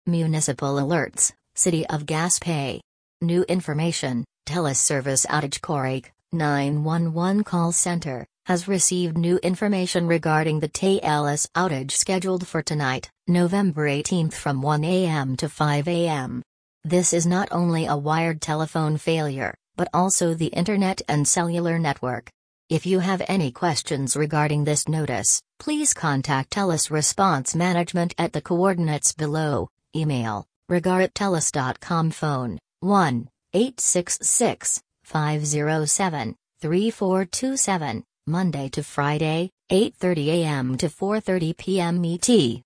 Municipal alerts, City of Gaspé. New information, TELUS service outage. Corake, 911 call center, has received new information regarding the TELUS outage scheduled for tonight, November 18 from 1 a.m. to 5 a.m. This is not only a wired telephone failure, but also the internet and cellular network. If you have any questions regarding this notice, please contact TELUS Response Management at the coordinates below. Email, regar@telus.com. Phone, 1-866-507-3427, Monday to Friday, 8:30 a.m. to 4:30 p.m. ET.